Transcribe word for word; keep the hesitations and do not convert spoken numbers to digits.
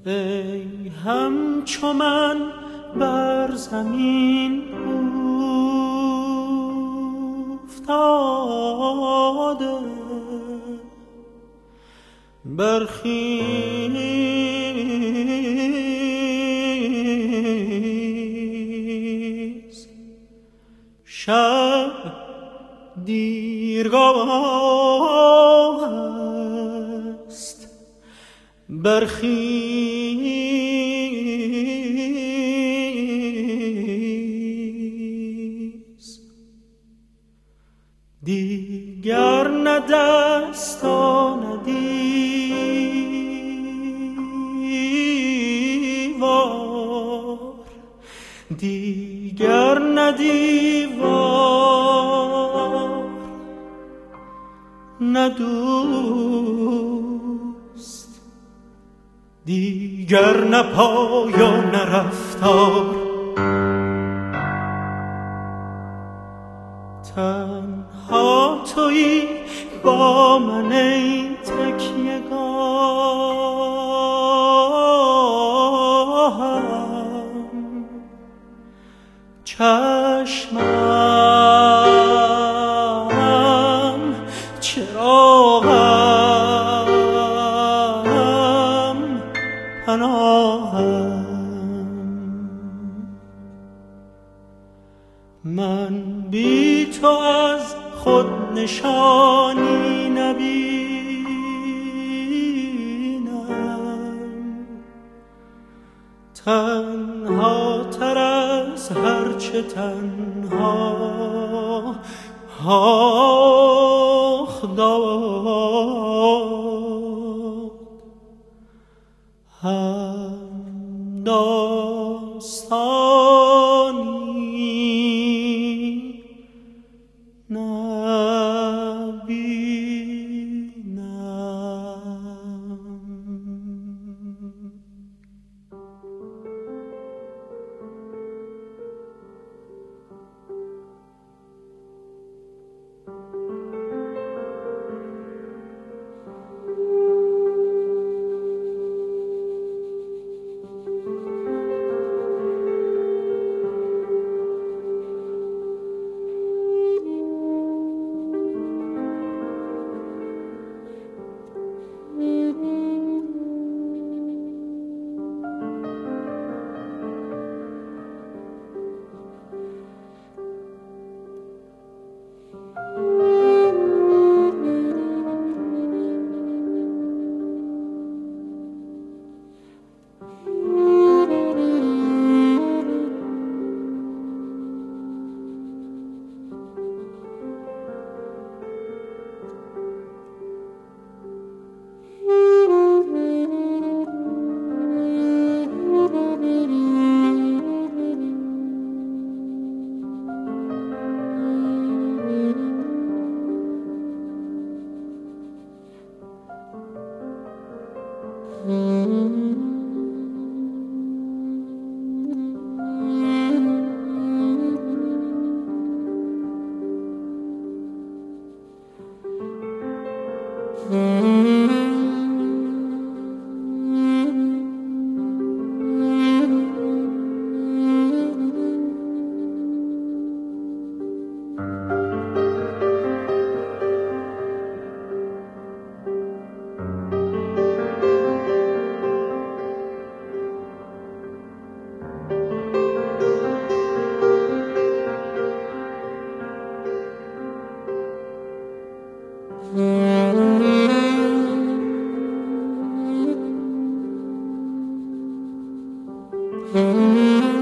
ای همچو من بر زمین افتاده، برخیز شب دیرگاه است، برخیز دیگر نه دست و نه دیوار، دیگر نه دیوار نه دوست، دیگر نه پای و نه رفتار. تنها تویی با من ای تکیه‌گاهم، چشمم چراغم پناهم. من بی تو از خود نشانی نبینم، تنها تر از هرچه تنها آخ داد، هم داستانی Mm-hmm.